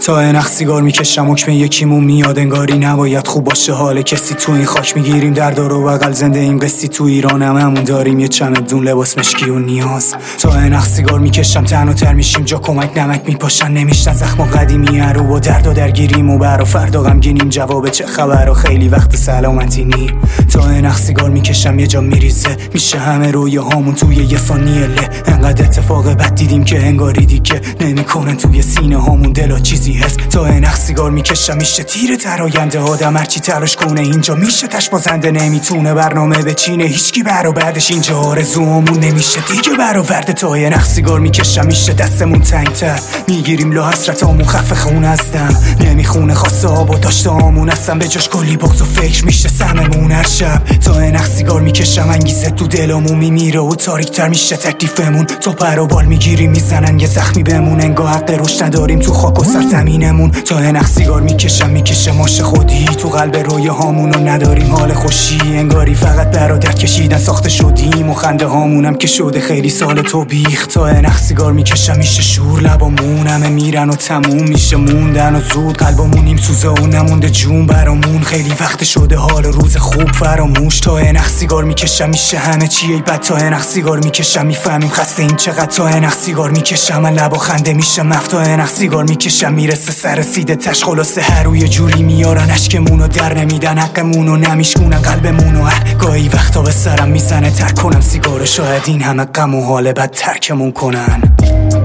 تا انخ سیگار میکشم حکم یکیمون میاد انگاری نباید خوب باشه حال کسی. تو این خاک میگیریم در دار و بغل زنده این قصی. تو ایران همون داریم یه چمدون لباس مشکی و نیاز. تا انخ سیگار میکشم تنها تر میشیم جا کمک نمک میپاشن نمیشتن زخم و قدیمی رو با درد و درگیریم و برا فردا غمگینیم جواب چه خبر و خیلی وقت سلامتی نی. تا انخ سیگار میکشم یه جا میریزه میشه همه رویه هامون توی یه ثانیه له. انقدر اتفاق بد دیدیم که انگاری دیگه نمیکنن توی سینه هامون دلا چیزی هست. تا انخ سیگار میکشم میشه تیر در آینده آدم هرچی تلاش کنه اینجا میشه تش بازنده نمیتونه برنامه بچینه هیچکی برا بعدش اینجا آرزوامون نمیشه دیگه برآورده. تا انخ سیگار میکشم میشه دستمون تنگتر میگیریم لا حسرتامون خف خونه هستم نمیخونه خواسته آب و داشته آمون هستم به جاش کلی بغض و فکر میشه سممون هر شب. تا انخ سیگار میکشم انگیزه تو دلمون میمیره و تاریکتر میشه تکلیفمون. تو پر و بال میگیری میزنن یه زخمی بمون انگار حق روش نداریم تو خاک و سرزمینمون. تا انخ سیگار میکشه ماش خودی تو قلب رویه هامون و نداریم حال خوشی انگاری فقط برادر کشیدن ساخته شدیم و خنده هامونم که شده خیلی سال تو بیخ. تا انخ سیگار میکشم میشه شور لبامون همه میرن و تموم میشه موندن و زود قلبمون نیم سوزه و نمونده جون برامون خیلی وقت شده حال روز خوب فراموش. تا انخ سیگار میکشم میشه همه چیه بد. تا انخ سیگار میکشم میفهمیم خسته این چقدر. تا انخ سیگار میکشم من لبا خنده میشه مفت. تا انخ سیگار میکشم میرسه سر سیده تش خلاصه هر روی جوری میارن اشکمونو در نمیدن حقمونو نمیشکونن قلبمونو. گاهی وقتا به سرم میزنه ترک کنم سیگارو شاید این همه غم و حال بد ترکمون کنن.